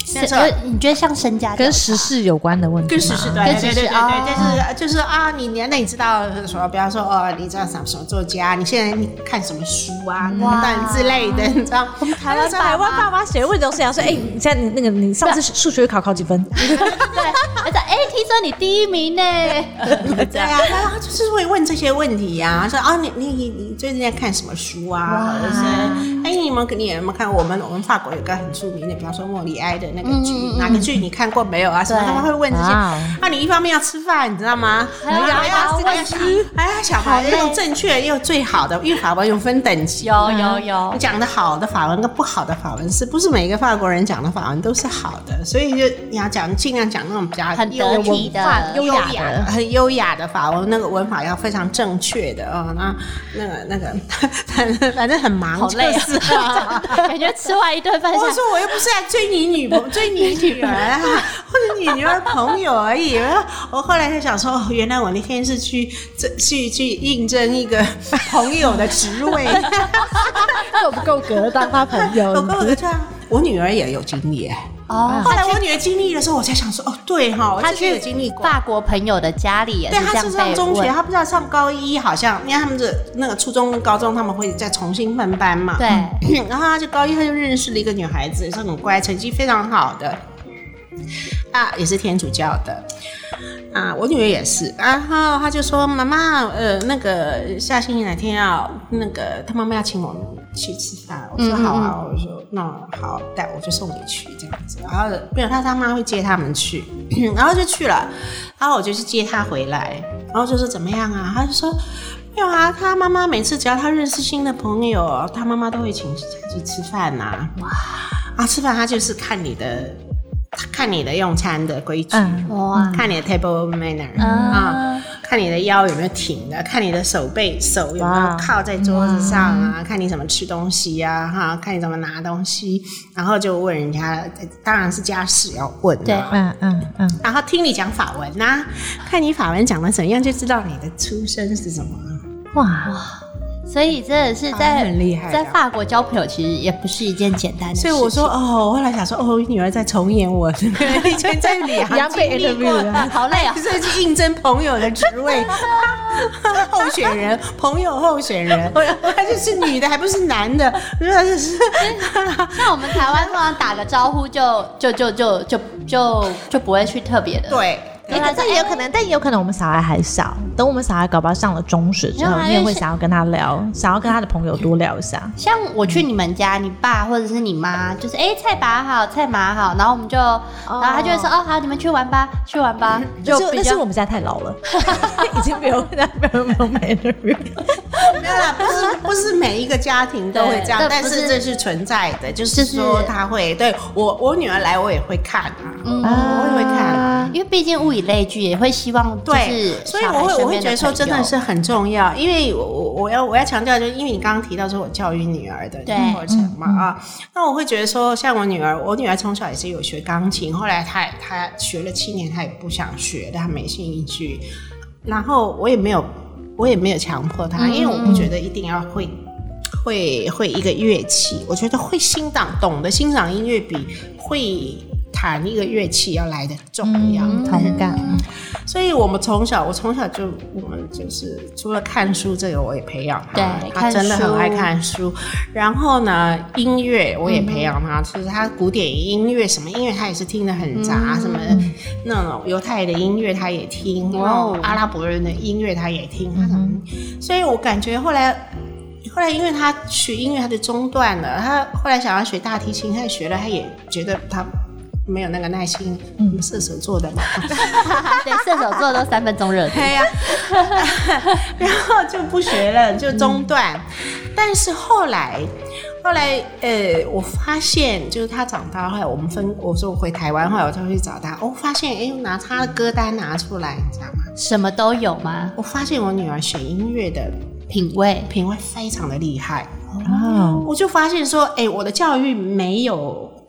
那时候你觉得像身家跟时事有关的问题吗？ 跟时事对对对对对对，就是就是啊，你那你知道说，比方说哦，你知道什么什么作家，你现在你看什么书啊，等之类的，你知道？ 我们台湾台湾爸妈写的问题都是这样说，哎，你现在那个你上次数学考考几分？ 对，而且哎，听说你第一名呢？ 对啊，他就是会问这些问题呀，说啊，你你你你最近在看什么书啊？或者是哎，你们你有没有看我们我们法国有个很著名的，比方说莫里埃的那个剧，哪个剧你看过没有啊？什么他们会问这些。那你一方面要吃饭，你知道吗？ 还要还要问吃，还要想法用正确又最好的，因为法文有分等级。 有有有， 你讲的好的法文跟不好的法文是不是每一个法国人讲的法文都是好的？所以就你要讲尽量讲那种比较很得体的、 优雅的、 很优雅的法文，那个文法要非常正确的啊。那那个那个，反正反正很忙， 好累啊！感觉吃完一顿饭， 我说我又不是来追你女朋追你女儿啊，或者你女儿朋友而已。我后来才想说，哦，原来我那天是去去去应征一个朋友的职位， 够不够格当他朋友？ 够不够格？我女儿也有经历哦。后来我女儿经历的时候，我才想说，哦，对哈， 她去经历过法国朋友的家里也是这样被问。对， 她是上中学，她不知道上高一，好像因为他们的那个初中、高中他们会再重新分班嘛。 对， 然后她就高一，她就认识了一个女孩子，是很乖，成绩非常好的。啊，也是天主教的啊，我女儿也是。然后她就说：“妈妈，呃，那个下星期哪天要那个，她妈妈要请我们去吃饭。”我说：“好啊。嗯”我说：“那好，带我就送你去这样子。”然后没有，她他妈会接他们去，然后就去了。然后我就去接她回来，然后就说：“怎么样啊？”她就说：“没有啊，她妈妈每次只要她认识新的朋友，她妈妈都会请去吃饭呐、啊。哇，啊，吃饭她就是看你的。”看你的用餐的规矩，嗯、看你的 table manner、嗯、啊，看你的腰有没有挺的，看你的手背手有没有靠在桌子上啊，看你怎么吃东西啊，哈，看你怎么拿东西，然后就问人家，当然是家事要问、啊， 对， 嗯嗯嗯， 然后听你讲法文呐、啊，看你法文讲的怎样，就知道你的出身是什么。哇！ 所以真的是在、 很厉害， 在法国交朋友其实也不是一件简单的事情。 所以我说哦，我后来想说哦，女儿在重演我以前在里昂被 interview 好累啊， 所以去应征朋友的职位候选人，朋友候选人，她就是女的，还不是男的，就是像我们台湾通常打个招呼就就就就就就就不会去特别的对。 但也有可能，但也有可能我们小孩还小，等我们小孩搞不好上了中学之后，你也会想要跟他聊，想要跟他的朋友多聊一下。 像我去你们家，你爸或者是你妈，就是哎、欸、菜拔好，菜码好，然后我们就，哦、然后他就会说哦好，你们去玩吧，去玩吧。 就但是我们家太老了，已经没有没有没有没有没有没有啦，不是不是每一个家庭都会这样，但是这是存在的，就是说他会对我我女儿来我也会看啊，嗯、我也会看啊， 因为毕竟物以类聚，也会希望对， 所以我会我会觉得说真的是很重要，因为我我要我要强调，就是因为你刚刚提到说我教育女儿的过程嘛啊，那我会觉得说像我女儿，我女儿从小也是有学钢琴，后来她她学了七年，她也不想学，她没兴趣，然后我也没有我也没有强迫她，因为我不觉得一定要会会会一个乐器，我觉得会欣赏懂得欣赏音乐比会弹一个乐器要来的重要， 嗯、同感。 所以我们从小，我从小就，我们就是除了看书这个，我也培养他， 对， 他真的很爱看书。然后呢，音乐我也培养他，其实、嗯、他古典音乐什么音乐他也是听得很杂，嗯、什么那种犹太的音乐他也听，然后阿拉伯人的音乐他也听，嗯、所以我感觉后来。后来因为他学音乐他就中断了，他后来想要学大提琴，他也学了，他也觉得他没有那个耐心，嗯，射手座的嘛， 对，射手座都三分钟热度， 对呀，然后就不学了，就中断。嗯、但是后来，后来呃，我发现就是他长大，后来我们分，我说我回台湾，后来我就去找他，我发现哎，拿他的歌单拿出来，你知道吗？ 什么都有吗？ 我发现我女儿选音乐的品味品味非常的厉害哦，我就发现说，哎，我的教育没有。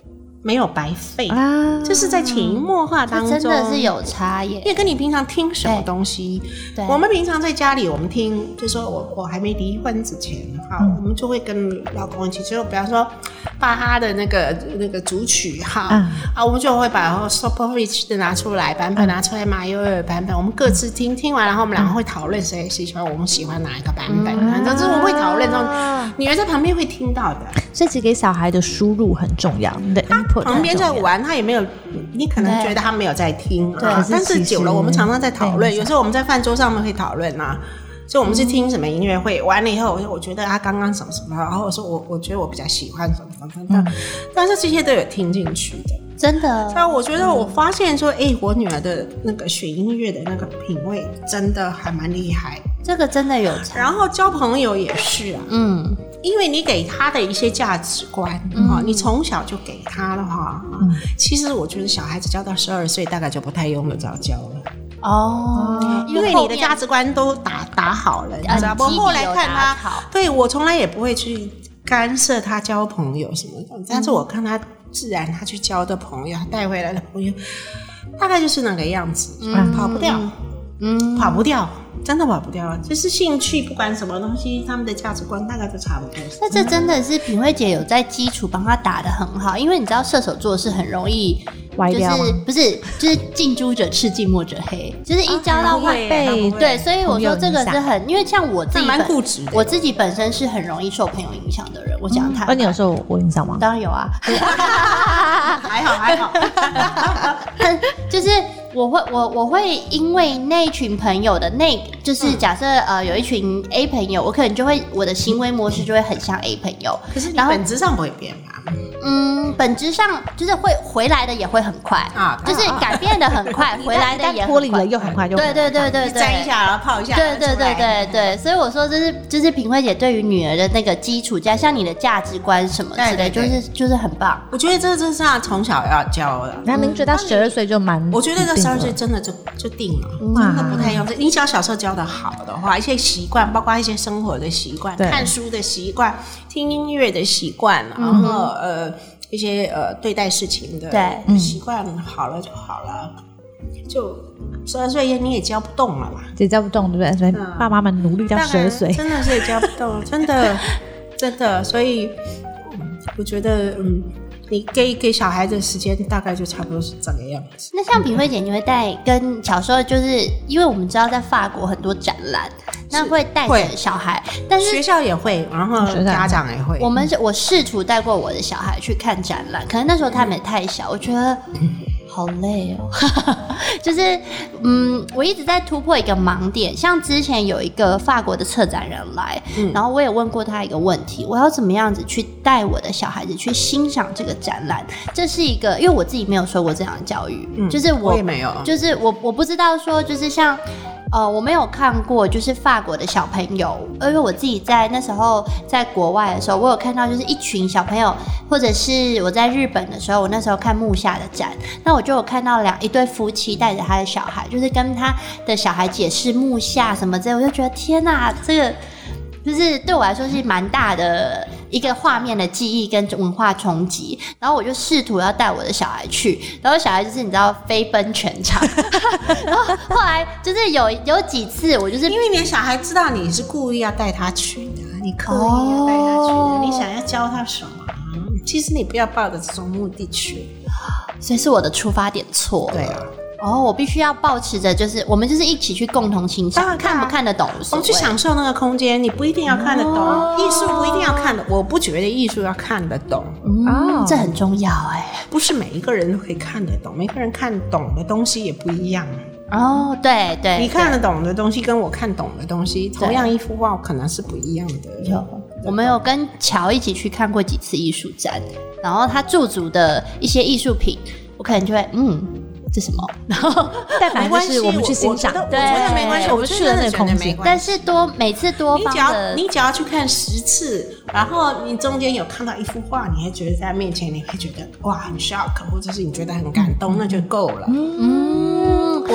没有白费啊，就是在潜移默化当中， 真的是有差耶。 因为跟你平常听什么东西，我们平常在家里，我们听，就是说我我还没离婚之前，哈、嗯，我们就会跟老公一起，就比方说巴哈的那个那个主曲，哈、嗯，啊，我们就会把 Sopowich 的拿出来版本拿出来，马友友的版本，我们各自听，听完，然后我们两个会讨论谁谁喜欢，我们喜欢哪一个版本，反正、嗯、就是我们会讨论，这种女儿在旁边会听到的， 所以其实给小孩的输入很重要，你的 input 旁边在玩，他也没有，你可能觉得他没有在听，对，啊、但是久了，我们常常在讨论，有时候我们在饭桌上面会讨论啊。所以我们是听什么音乐会，完了以后，我说我觉得他刚刚什么什么，然后我说我我觉得我比较喜欢什么什么什么，嗯、但是这些都有听进去的， 真的。 所以我觉得我发现说，哎、欸，我女儿的那个学音乐的那个品味真的还蛮厉害， 这个真的有差。 然后交朋友也是啊，嗯。因为你给他的一些价值观，嗯哦、你从小就给他的话，嗯、其实我觉得小孩子教到十二岁，大概就不太用得着教了。哦，因为你的价值观都打打好了，你知道不？我后来看他，对我从来也不会去干涉他交朋友什么的，但是我看他自然他去交的朋友，他带回来的朋友，大概就是那个样子，嗯、跑不掉，嗯，跑不掉。真的跑不掉，就是兴趣，不管什么东西，他们的价值观大概都差不多。 那这真的是品慧姐有在基础帮他打得很好，因为你知道射手座是很容易歪掉， 就是不是就是近朱者赤，近墨者黑，就是一交到会被、啊、对，所以我说这个是很，因为像我自己蛮固执的， 我自己本身是很容易受朋友影响的人。我讲他， 那、嗯、你有受我影响吗？ 当然有啊， 还好还好， 就是我会我我会因为那一群朋友的那，就是假设、嗯、呃有一群 A 朋友，我可能就会我的行为模式就会很像 A 朋友， 可是你本质上不会变嘛？ 嗯，本质上就是会回来的也会很快啊，就是改变的很快，回来的也很快， 脱离了又很快就对对对对对， 沾一下然后泡一下， 对对对对对，所以我说这是就是品慧姐对于女儿的那个基础，加上你的价值观什么之类，就是就是很棒。 我觉得这这是要从小要教的。 那您觉得到十二岁就蛮？ 我觉得这十二岁真的就就定了，真的不太用。你只要小时候教的好的话，一些习惯，包括一些生活的习惯、看书的习惯、听音乐的习惯，然后呃。一些呃对待事情的习惯好了就好了，就十二岁你也教不动了嘛， 也教不动，对不对？所以爸妈们努力到十二岁， 真的是也教不动，真的真的，所以、嗯、我觉得嗯。你给给小孩的时间大概就差不多是这个样子。 那像品慧姐，你会带跟小时候，就是因为我们知道在法国很多展览，那会带着小孩，但是学校也会，然后家长也会。 我们我试图带过我的小孩去看展览，可能那时候他们也太小，我觉得好累哦。就是嗯，我一直在突破一个盲点。像之前有一个法国的策展人来，嗯、然后我也问过他一个问题：我要怎么样子去带我的小孩子去欣赏这个展览？这是一个，因为我自己没有受过这样的教育，嗯、就是我, 我也没有， 就是我我不知道说，就是像。呃，我没有看过，就是法国的小朋友，因为我自己在那时候在国外的时候，我有看到就是一群小朋友，或者是我在日本的时候，我那时候看木下的展，那我就有看到两一对夫妻带着他的小孩，就是跟他的小孩解释木下什么之类，我就觉得天哪，这个就是对我来说是蛮大的一个画面的记忆跟文化冲击，然后我就试图要带我的小孩去，然后小孩就是你知道飞奔全场，然后后来就是有有几次我就是因为你的小孩知道你是故意要带他去的，你刻意要带他去的，哦、你想要教他什么？其实你不要抱着这种目的去， 所以是我的出发点错了。对啊。哦，我必须要抱持着，就是我们就是一起去共同欣赏，看不看得懂无所谓， 我们去享受那个空间。你不一定要看得懂，艺术、哦、不一定要看得，我不觉得艺术要看得懂。 嗯，这很重要哎、欸， 不是每一个人都可以看得懂，每个人看懂的东西也不一样。 哦，对对， 你看得懂的东西跟我看懂的东西，同样一幅画可能是不一样的。 有，我们有跟乔一起去看过几次艺术展，然后他驻足的一些艺术品，我可能就会嗯。是什么？然后但反正就是我们去欣赏， 对，我觉得没关系，我们去了那个空间。 但是多每次多方的， 你只要去看十次，然后你中间有看到一幅画，你还觉得在面前，你会觉得哇很 shock， 或者是你觉得很感动，嗯、那就够了。嗯，我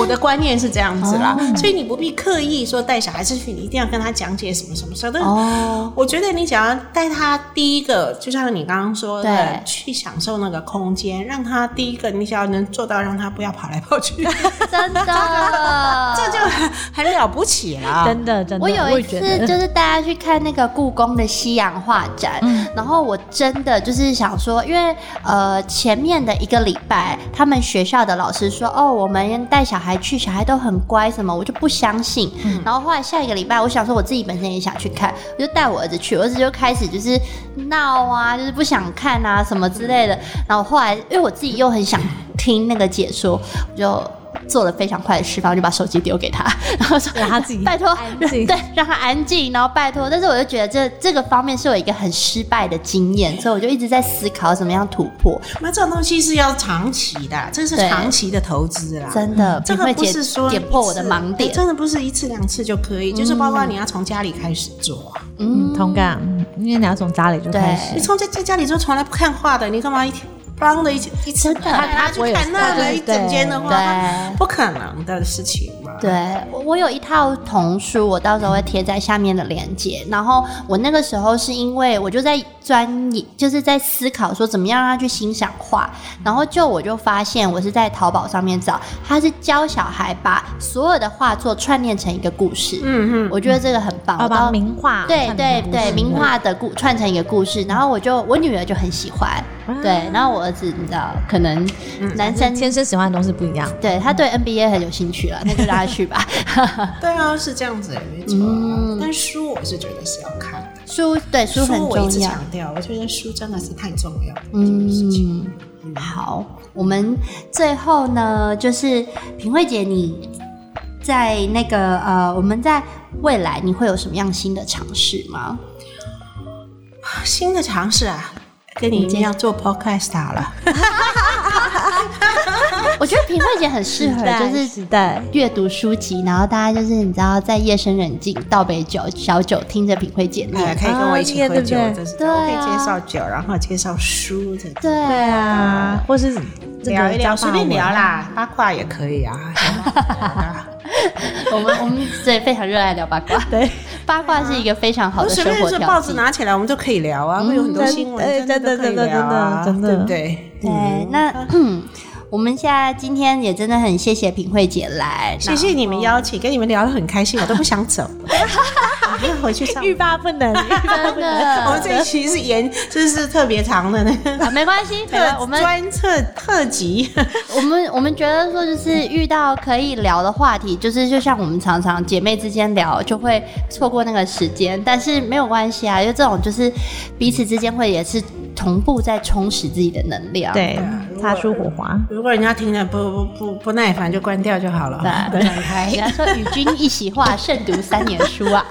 我的观念是这样子啦，哦、所以你不必刻意说带小孩出去，你一定要跟他讲解什么什么什么。哦，我觉得你只要带他第一个，就像你刚刚说的，去享受那个空间，让他第一个，你只要能做到，让他不要跑来跑去， 真的， 这就很很了不起了， 真的真的。 我有一次就是带他去看那个故宫的西洋画展，嗯、然后我真的就是想说，因为呃前面的一个礼拜，他们学校的老师说，哦，我们带小孩去，小孩都很乖，什么我就不相信。嗯、然后后来下一个礼拜，我想说我自己本身也想去看，我就带我儿子去，我儿子就开始就是闹啊，就是不想看啊什么之类的。然后后来因为我自己又很想听那个解说，我就做了非常快的示范，我就把手机丢给他，然后说让他自己拜托，对，让他安静，然后拜托。但是我就觉得这这个方面是有一个很失败的经验，所以我就一直在思考怎么样突破。 那这种东西是要长期的，这是长期的投资啦， 真的， 这个不是说点破我的盲点， 真的不是一次两次就可以，嗯、就是包括你要从家里开始做。 嗯，同感，因为你要从家里就开始， 你从在在家里就从来不看画的，你干嘛一天？帮的一一次他他去看那个一整间的话，不可能的事情嘛。 对，我有一套童书，我到时候会贴在下面的链接。然后我那个时候是因为我就在专业，就是在思考说怎么样让他去欣赏画。然后就我就发现，我是在淘宝上面找，他是教小孩把所有的画作串联成一个故事。嗯嗯，我觉得这个很棒。 哦，把名画， 对对对，名画的故串成一个故事。然后我就我女儿就很喜欢，对，然后我儿子你知道，可能男生天生喜欢的东西不一样， 对他对 N B A 很有兴趣了，那就让他去吧。 对啊，是这样子，没错、啊。嗯、但书我是觉得是要看的， 书对书很重要。 书我一直强调，我觉得书真的是太重要的一件事情。 嗯，好，我们最后呢，就是品慧姐，你在那个呃，我们在未来你会有什么样新的尝试吗？ 新的尝试啊。跟你一样做 podcast 好了。 我觉得品慧姐很适合，就是阅读书籍，然后大家就是你知道，在夜深人静倒杯酒小酒，听着品慧姐念、 哎，可以跟我一起喝酒，这是对，可以介绍酒，然后介绍书的， 对啊， 或是聊一聊，随便聊啦，八卦也可以啊。 我们我们对非常热爱聊八卦，对，八卦是一个非常好的生活调剂。 报纸拿起来我们就可以聊啊，会有很多新闻，真的真的真的真的，对不对？ 对，那嗯。我们现在今天也真的很谢谢品慧姐来， 谢谢你们邀请，跟你们聊得很开心，我都不想走，我要回去上班， 欲罢不能，欲罢不能。 我们这一期是延，这是特别长的呢， 啊，没关系， 我们专特特辑。 我们我们觉得说，就是遇到可以聊的话题，就是就像我们常常姐妹之间聊，就会错过那个时间，但是没有关系啊，因为这种就是彼此之间会也是同步在充实自己的能量， 对，擦出火花。 如果人家听了不不不不耐烦，就关掉就好了。对，不展开。 人家说与君一席话，胜读三年书啊。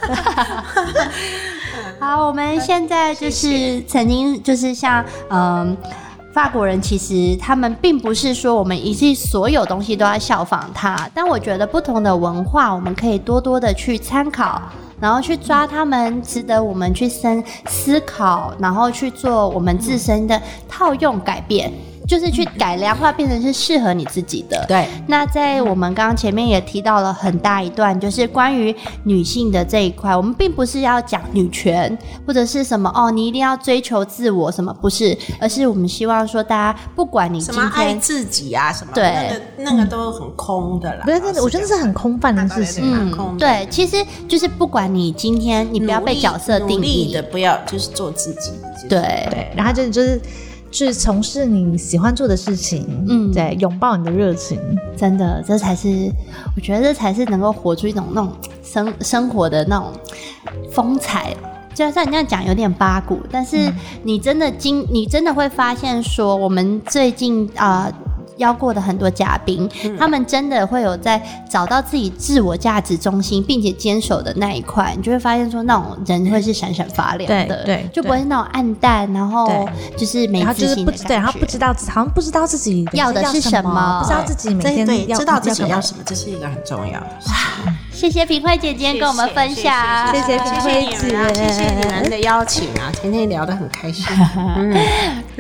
好，我们现在就是曾经就是像嗯。法国人其实他们并不是说我们一切所有东西都要效仿他，但我觉得不同的文化我们可以多多的去参考，然后去抓他们值得我们去深思考，然后去做我们自身的套用改变，就是去改良化变成是适合你自己的。 对， 那在我们刚刚前面也提到了很大一段，就是关于女性的这一块，我们并不是要讲女权或者是什么哦，你一定要追求自我什么，不是，而是我们希望说大家不管你今天什么爱自己啊什么， 对， 那个那个都很空的啦。 不是，我觉得是很空泛的事情。 嗯，对，其实就是不管你今天你不要被角色定义， 努力的不要就是做自己。 对对，然后就就是。去从事你喜欢做的事情，嗯，对，拥抱你的热情， 真的，这才是我觉得这才是能够活出一种那种生生活的那种风采。就像你这样讲有点八股，但是你真的经，你真的会发现说，我们最近啊。呃邀过的很多嘉宾、嗯，他们真的会有在找到自己自我价值中心，并且坚守的那一块，你就会发现说，那种人会是闪闪发亮的， 对，对就不会是那种暗淡，然后就是没自信的感觉， 对，然后不知道，好像不知道自己要的是什么， 不知道自己每天对，知道自己要什么，这是一个很重要的事情。 谢谢品慧姐今天跟我们分享， 谢谢品慧姐， 谢谢你们的邀请啊，今天聊得很开心。嗯，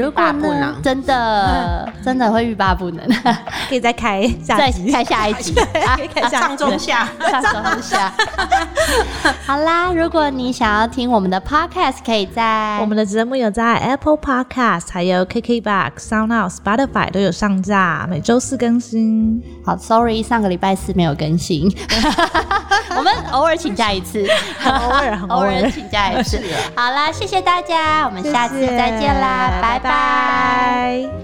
如果呢，真的真的会欲罢不能， 可以再开下集， 再开下一集， 可以开下上中下， 上中下。好啦，如果你想要听我们的 podcast， 可以在我们的节目有在 Apple Podcast 还有 K K B O X SoundOut、Spotify 都有上架，每周四更新。 好 ，sorry， 上个礼拜四没有更新，我们偶尔请假一次， 很偶尔，很偶尔请假一次。好啦，谢谢大家，我们下次再见啦，拜拜。